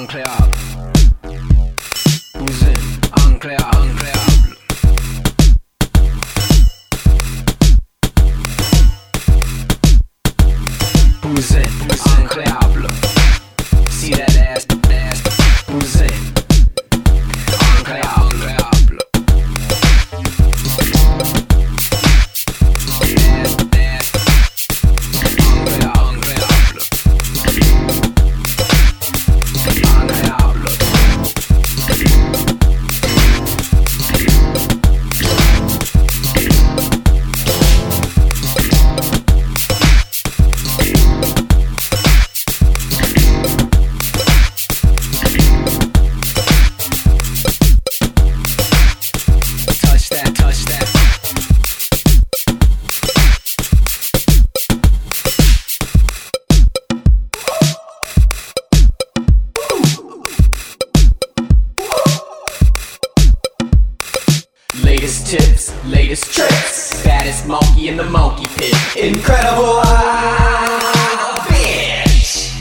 incroyable. Cousin, incroyable. Cousin, incroyable. See that ass, cousin, incroyable. Latest tips, latest tricks, baddest monkey in the monkey pit. Incredible bitch.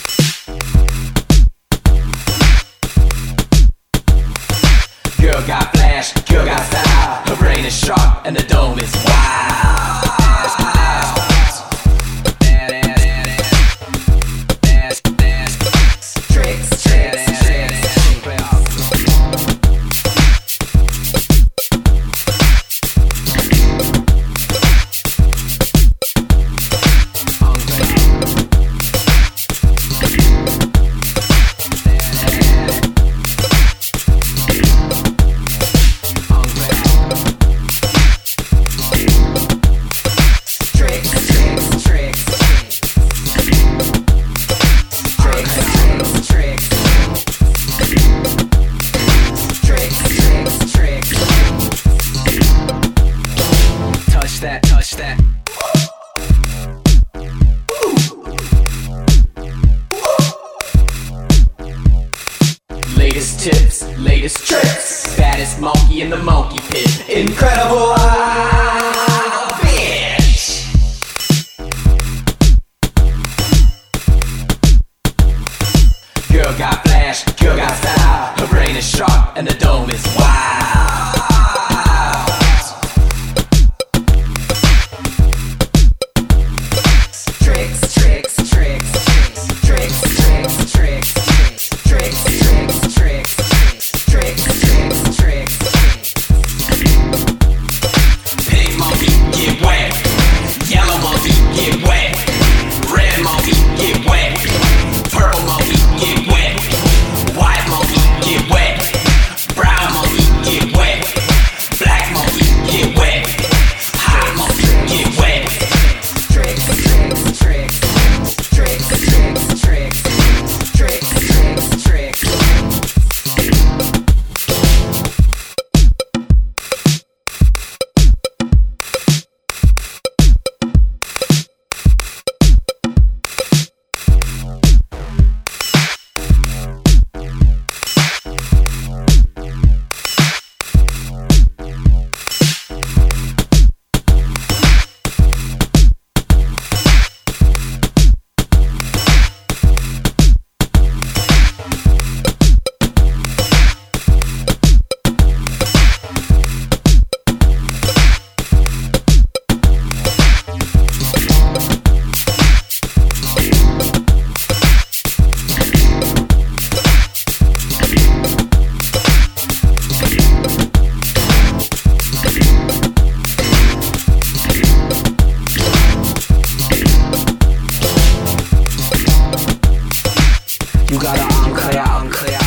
Girl got flash, girl got style. Her brain is sharp and the dome is wild. Touch that. Latest tips, latest tricks, baddest monkey in the monkey pit. Incredible bitch. Girl got flash, girl got style. Her brain is sharp and the dome is wild. You gotta unclear.